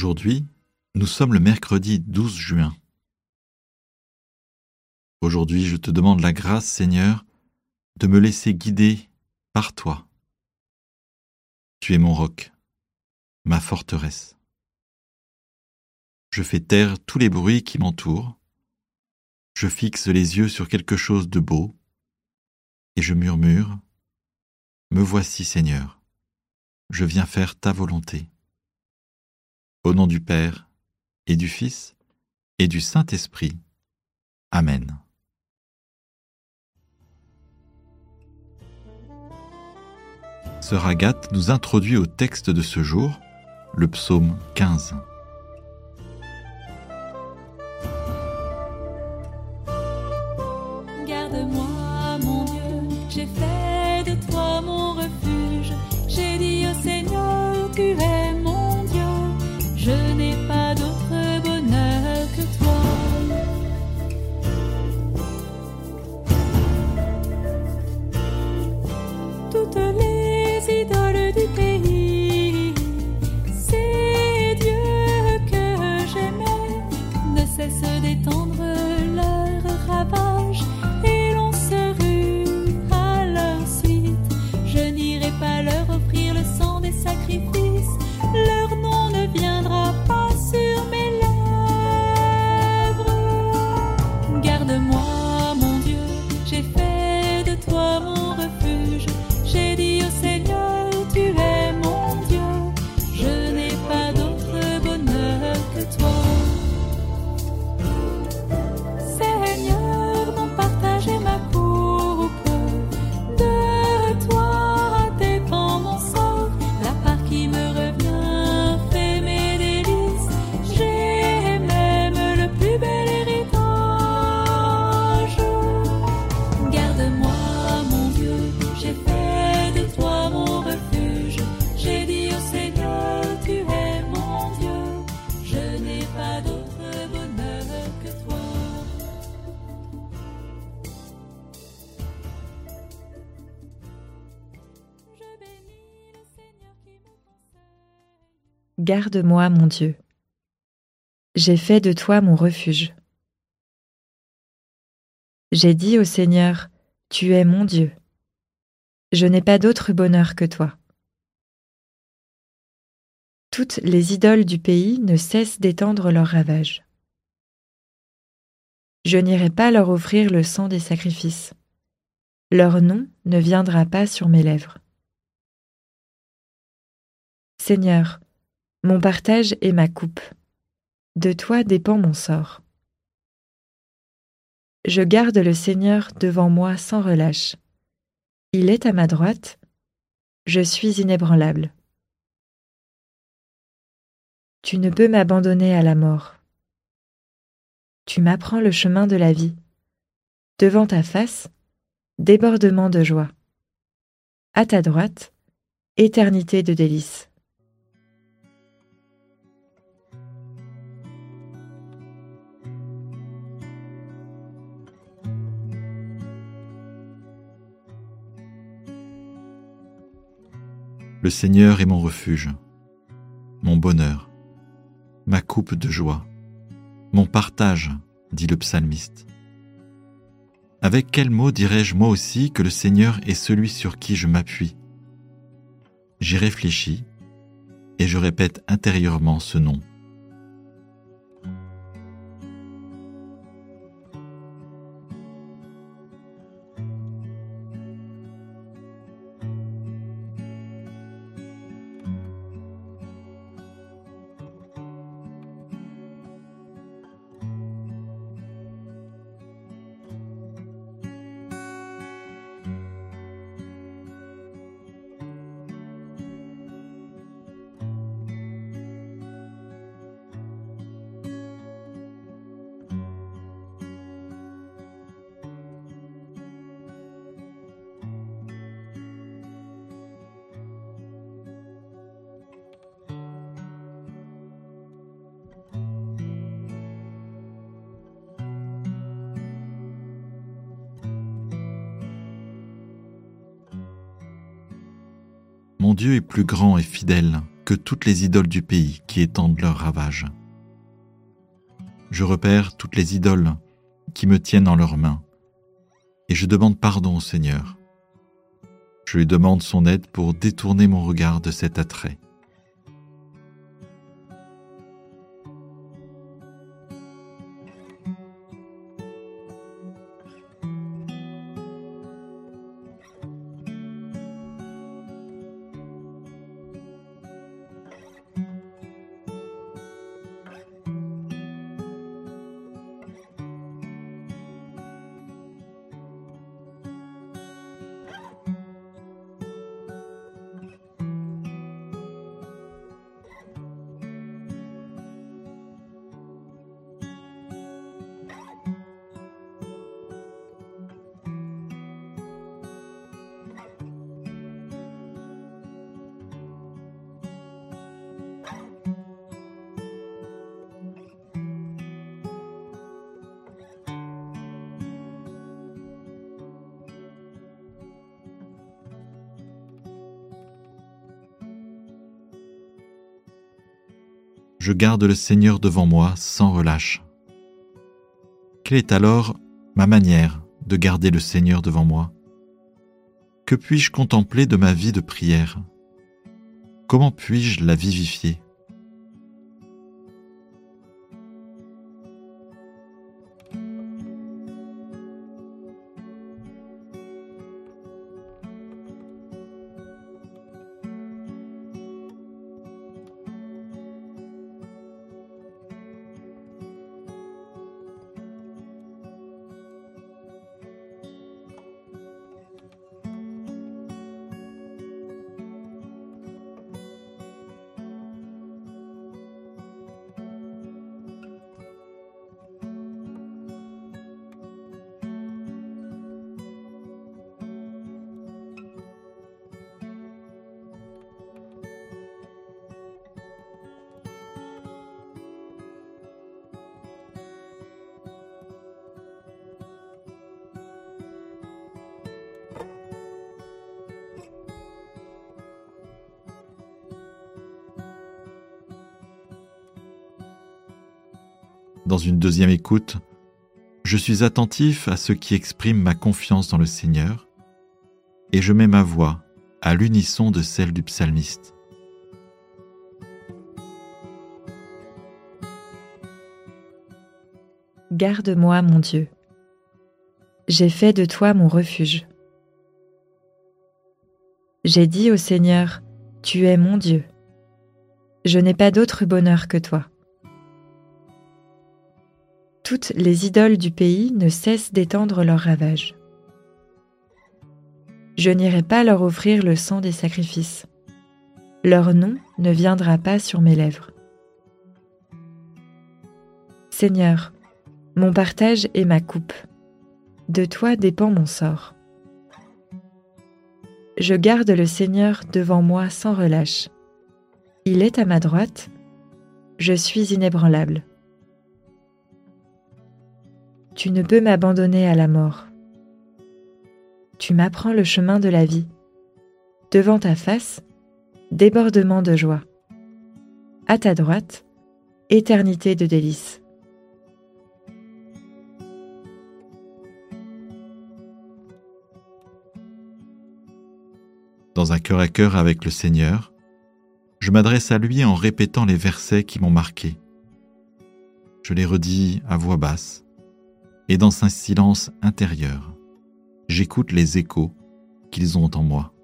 Aujourd'hui, nous sommes le mercredi 12 juin. Aujourd'hui, je te demande la grâce, Seigneur, de me laisser guider par toi. Tu es mon roc, ma forteresse. Je fais taire tous les bruits qui m'entourent. Je fixe les yeux sur quelque chose de beau et je murmure « Me voici, Seigneur, je viens faire ta volonté. » Au nom du Père et du Fils et du Saint-Esprit. Amen. Sœur Agathe nous introduit au texte de ce jour, le psaume 15. Garde-moi, mon Dieu, j'ai fait de toi mon refuge. J'ai dit au Seigneur, tu es mon Dieu. Je n'ai pas d'autre bonheur que toi. Toutes les idoles du pays, ces dieux que j'aimais, ne cessent d'étendre leurs ravages. Et l'on se rue à leur suite. Je n'irai pas leur offrir le sang des sacrifices. Leur nom ne viendra pas sur mes lèvres. Garde-moi, mon Dieu, j'ai fait de toi mon refuge. J'ai dit au Seigneur, tu es mon Dieu. Je n'ai pas d'autre bonheur que toi. Seigneur, mon partage et ma coupe, de toi dépend mon sort. La part qui me revient fait mes délices. J'ai même le plus bel héritage. Garde-moi, mon Dieu, j'ai fait de toi mon refuge. J'ai dit au Seigneur, tu es mon Dieu. Je n'ai pas d'autre bonheur que toi. Je bénis le Seigneur qui me conseille. Garde-moi, mon Dieu. J'ai fait de toi mon refuge. J'ai dit au Seigneur, tu es mon Dieu. Je n'ai pas d'autre bonheur que toi. Toutes les idoles du pays ne cessent d'étendre leurs ravages. Je n'irai pas leur offrir le sang des sacrifices. Leur nom ne viendra pas sur mes lèvres. Seigneur, mon partage est ma coupe. De toi dépend mon sort. Je garde le Seigneur devant moi sans relâche. Il est à ma droite. Je suis inébranlable. Tu ne peux m'abandonner à la mort. Tu m'apprends le chemin de la vie. Devant ta face, débordement de joie. À ta droite, éternité de délices. Le Seigneur est mon refuge, mon bonheur, ma coupe de joie, mon partage, dit le psalmiste. Avec quels mots dirais-je moi aussi que le Seigneur est celui sur qui je m'appuie? J'y réfléchis et je répète intérieurement ce nom. Mon Dieu est plus grand et fidèle que toutes les idoles du pays qui étendent leurs ravages. Je repère toutes les idoles qui me tiennent en leurs mains, et je demande pardon au Seigneur. Je lui demande son aide pour détourner mon regard de cet attrait. Je garde le Seigneur devant moi sans relâche. Quelle est alors ma manière de garder le Seigneur devant moi? Que puis-je contempler de ma vie de prière? Comment puis-je la vivifier? Dans une deuxième écoute, je suis attentif à ce qui exprime ma confiance dans le Seigneur et je mets ma voix à l'unisson de celle du psalmiste. Garde-moi, mon Dieu. J'ai fait de toi mon refuge. J'ai dit au Seigneur, tu es mon Dieu. Je n'ai pas d'autre bonheur que toi. Toutes les idoles du pays ne cessent d'étendre leurs ravages. Je n'irai pas leur offrir le sang des sacrifices. Leur nom ne viendra pas sur mes lèvres. Seigneur, mon partage est ma coupe. De toi dépend mon sort. Je garde le Seigneur devant moi sans relâche. Il est à ma droite, je suis inébranlable. Tu ne peux m'abandonner à la mort. Tu m'apprends le chemin de la vie. Devant ta face, débordement de joie. À ta droite, éternité de délices. Dans un cœur à cœur avec le Seigneur, je m'adresse à lui en répétant les versets qui m'ont marqué. Je les redis à voix basse. Et dans un silence intérieur, j'écoute les échos qu'ils ont en moi.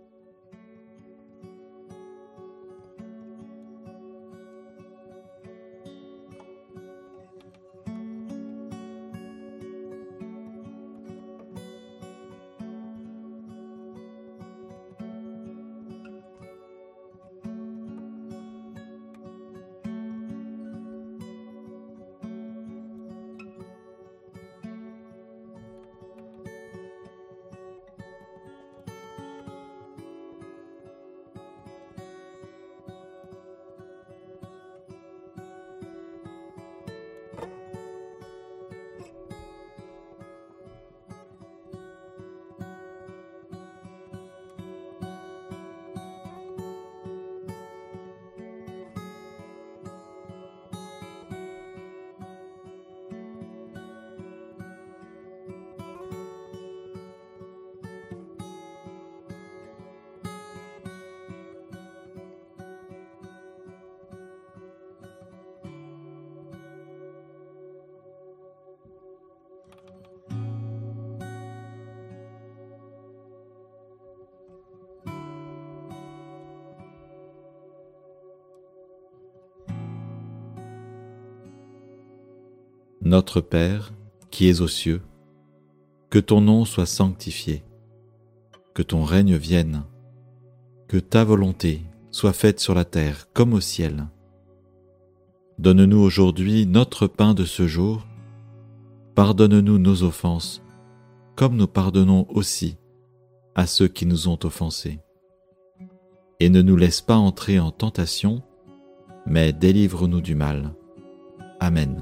Notre Père, qui es aux cieux, que ton nom soit sanctifié, que ton règne vienne, que ta volonté soit faite sur la terre comme au ciel. Donne-nous aujourd'hui notre pain de ce jour. Pardonne-nous nos offenses, comme nous pardonnons aussi à ceux qui nous ont offensés. Et ne nous laisse pas entrer en tentation, mais délivre-nous du mal. Amen.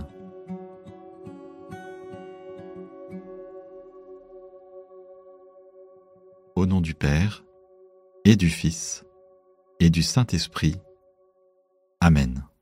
Au nom du Père, et du Fils, et du Saint-Esprit. Amen.